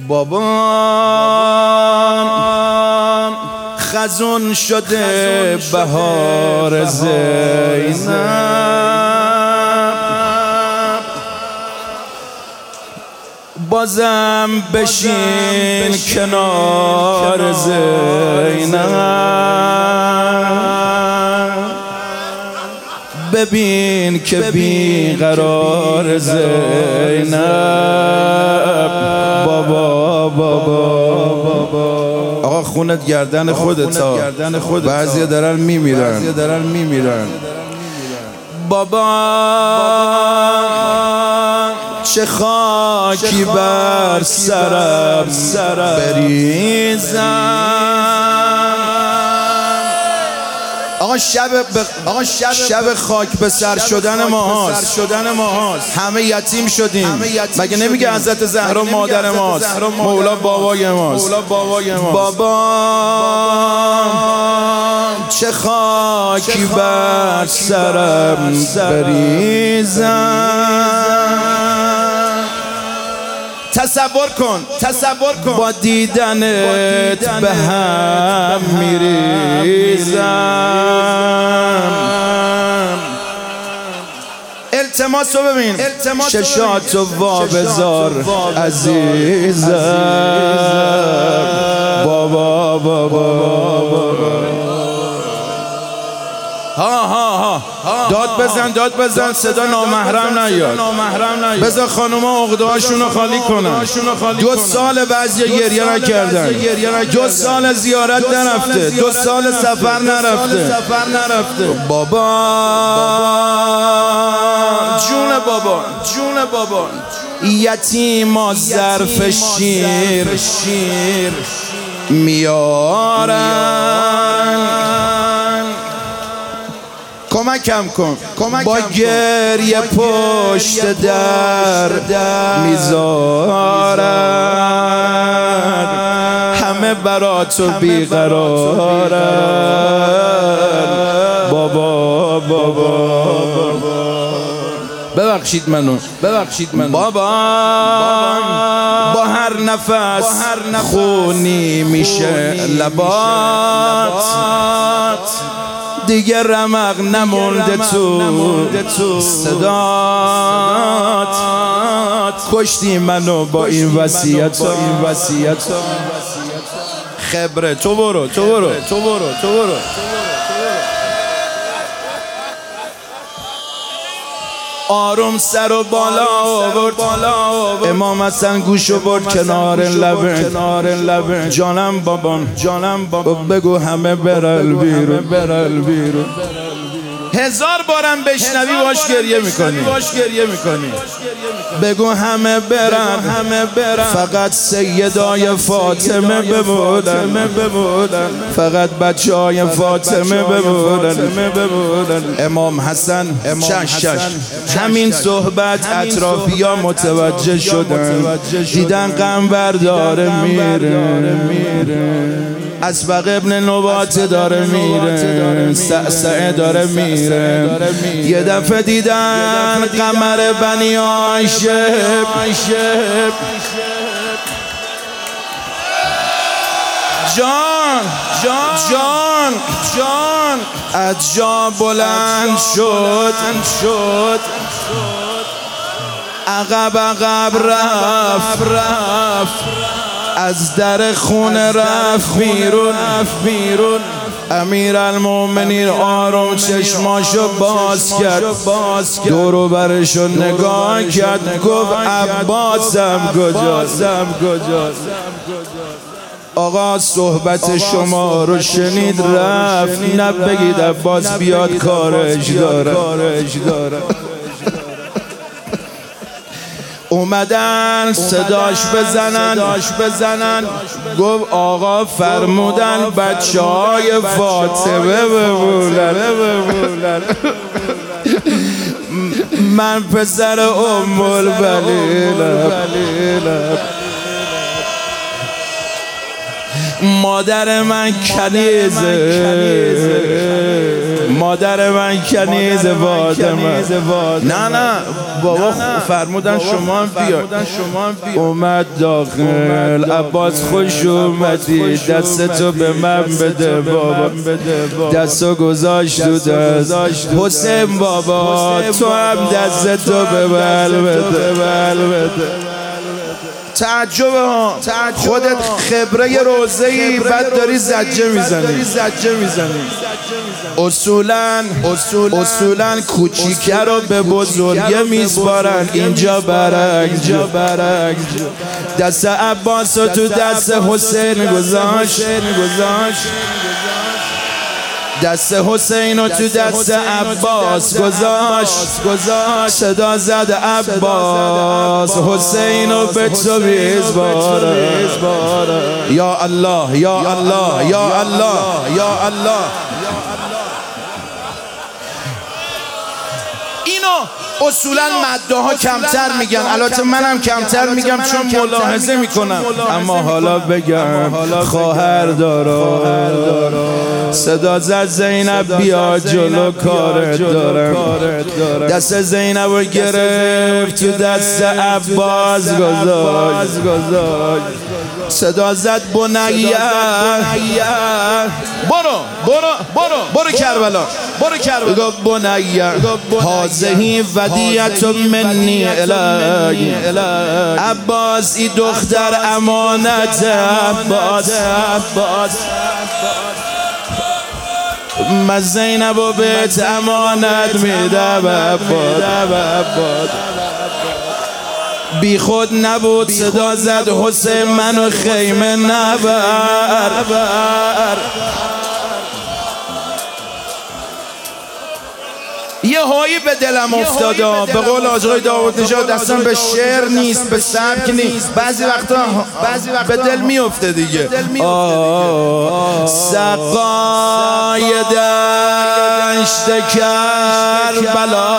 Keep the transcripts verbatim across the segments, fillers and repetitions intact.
بابام خزون شده بهار زینب، بازم بشین کنار زینب، ببین که بیقرار زینب. بابا بابا بابا آقا خونت گردن خودتا، بعضی دارن میمیرن دارن میمیرن بابا چه خاکی بر سرم بریزم. آقا شب ب... آقا شب, شب خاک به سر شدن ماهاست، شدن ماهاست. همه یتیم شدیم. همه یتیم مگه نمیگه حضرت زهرا مادر ماست، مولا بابای ماست. مولا بابای ماست. بابا چه خاکی بر سرم بریزم. تصور کن تصور کن با دیدنت به هم میریزم. التماس رو ببین، چشاتو وا بذار عزیزم. بابا بابا بابا ها ها ها داد بزن داد بزن صدا نامحرم نیاد، بذار خانوما عقده هاشونو خالی کنن. دو سال بعضی گریه نکردن، دو سال زیارت نرفته، دو سال سفر نرفته. بابا جون بابا جون بابا یتیما ظرف شیر میارن. کمکم کن با گریه پشت در میذارن. همه براتو بیقرارن. بابا بابا ببخشید منو ببخشید منو بابا با هر نفس خونی میشه لبات. دیگه رمق نمونده تو صدات. کشتی منو با این وصیت این وصیت. خبره تو برو تو برو تو برو تو برو. آروم سر و بالا آورد، امام حسن گوشو برد کنار لبن. جانم بابان جانم بابان بگو همه برل بیرون برل بیرون. هزار بارم بشنوی باش گریه میکنی بگو همه برن همه برن. فقط سیدای فاطمه بمونن، فقط بچه های فاطمه بمونن. امام حسن شش شش همین صحبت اطرافی ها متوجه شدن، دیدن قنبر داره میره، اسبق ابن نبات داره میره، سعسعه داره میره. یه دفعه دیدن قمر بنی عایشه جان جان جان جان از جا بلند شد، عقب عقب رفت از در خونه رفت بیرون. امیرالمومنین آروم چشماشو باز کرد، دور و برشو نگاه کرد، گفت عباسم کجاست؟ آقا صحبت شما رو شنید رفت، نبگید عباس بیاد کارش داره. اومدن صداش بزنن، گفت آقا فرمودن بچه های فاطمه بمونن. من پسر ام البنینم، مادر من کنیزه، مادر من کنیز فاطمه. نه نه بابا فرمودن شما هم بیا. اومد داخل عباس خوش اومدی دستتو به من بده بابا. دستو گذاشت تو دست حسین بابا تو هم دستتو به من بده. تعجب ها خودت خبره روزه‌ای بعد داری زجه میزنی. اصولاً اصولاً کوچیکه رو به بزرگه میسپارن. اینجا برعکس دست عباس رو تو دست حسین گذاشت. دست حسین رو تو دست عباس گذاشت. صدا زد عباس حسین رو به تو بیزباره. یا الله یا الله یا الله یا الله. اینو اصولا مده ها کمتر میگن، البته منم کمتر میگم چون ملاحظه میکنم، اما حالا بگم خواهر دارم. صدا زد زینب بیا جلو کارت دارم. دست زینب رو گرفت تو دست عباس گذاشت. صدا زد بنیه برو برو برو برو کربلا برو کربلا. گفت بنیه هازهی ودیعت منی الی عباس ای دختر امانت عباس. من زینب و بهت امانت میدم عباس. بی خود نبود صدا زد حسین منو خیمه نبر. یه هایی به دلم افتاده به قول آقای داوود نژاد اصلا به شعر نیست به سبک نیست، بعضی وقتا به دل میفته دیگه. سقای دشت کربلا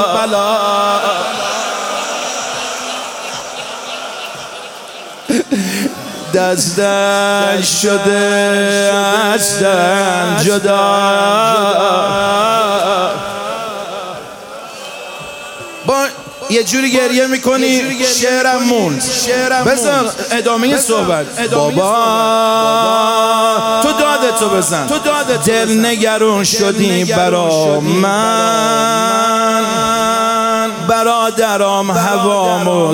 دستش شده هستن جدا. با یه جوری گریه میکنی شعرم موند. بزن ادامه صحبت. بابا تو دادتو بزن. دل نگرون شدی برا من، برادرام هوامو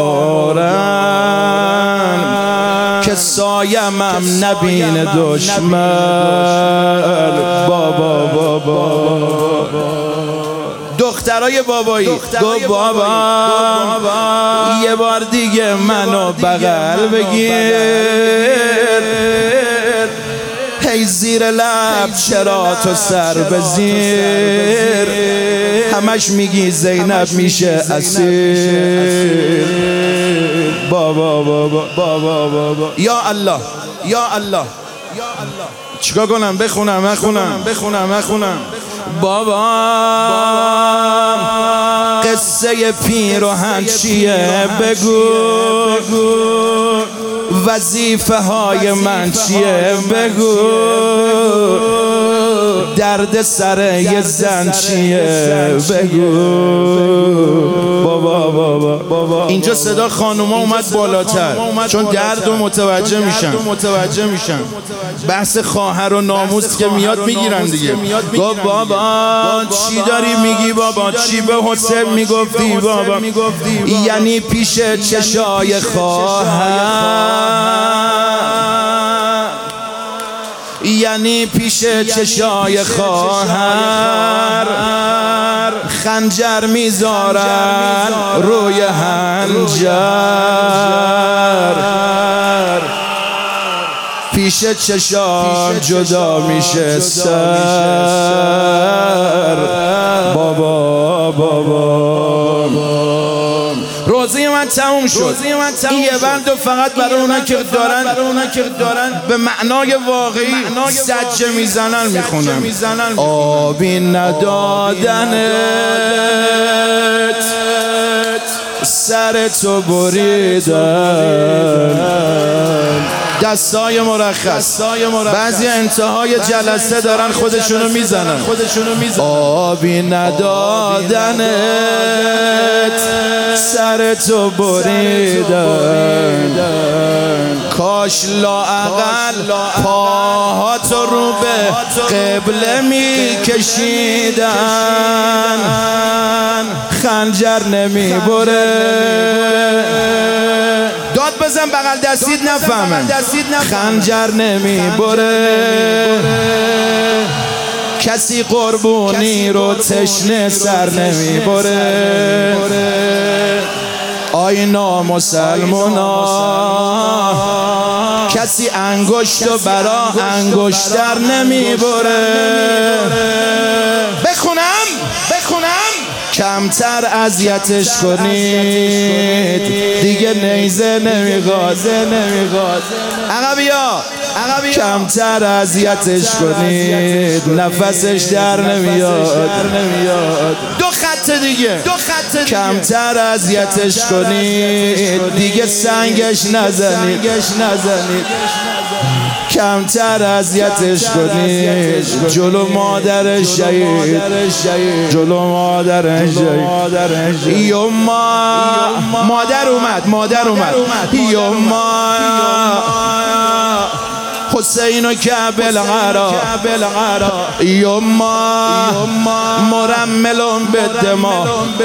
دارن که سایمم نبین دشمن. بابا بابا دخترای بابایی گفت بابا یه بار دیگه منو بغل بگیر. هی زیر لب چرا تو سر بزیر، همش میگی زینب میشه اسیر. بابا بابا بابا بابا یا الله یا الله. چیکار کنم؟ بخونم بخونم بخونم بخونم. بابا قصه پیراهن چیه بگو، وظیفه های من چیه بگو، درد سر یه زن چیه بگو. بابا بابا بابا اینجا صدا خانوما اومد بالاتر چون درد و متوجه میشن. بحث خواهر و ناموس که میاد میگیرن دیگه. گفت بابا چی داری میگی بابا؟ چی به حسین میگفتی بابا؟ یعنی پیش چشای خواهر، یعنی پیش چشای خواهر خنجر میذارن روی هنجر، پیش چشام جدا میشه سر. بابا بابا روزی من تموم شد. این یه بند فقط برای اونا که دارن به معنای واقعی زجه میزنن میخونم. آبی ندادنت سر تو بریدن، قصای مرخص. بعضی انتهای جلسه دارن خودشونو میزنن. آبی ندادنت سر تو بریدن، کاش لااقل پاهاتو رو به قبله میکشیدن. خنجر نمیبره، داد بزن بغل دستید نفهمن. خنجر نمیبره، کسی قربونی رو تشنه سر نمیبره. آی نامسلمونا، کسی انگشتو برا انگشتر نمیبره. بخونم بخونم کمتر اذیتش کنید، دیگه نیزه نمیخواد. عقبیا کمتر اذیتش کنید، نفسش در نمیاد. دو خط دیگه کمتر اذیتش کنید، دیگه سنگش نزنید. کمتر اذیتش کنید، جلو مادر شهید، جلو مادر شهید. یما مادر اومد، مادر اومد. یما حسین و کعبل غرا، یما مرمل بالدماء،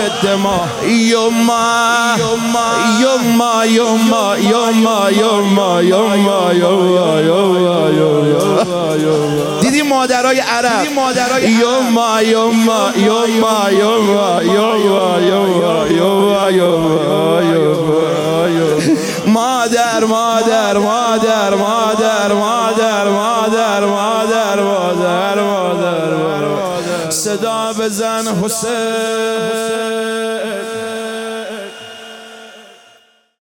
یما یما یما یما یما یما. دیدی مادرای عرب، یما یما یما یما. مادر مادر مادر مادر مادر مادر مادر مادر مادر صدا بزن حسین.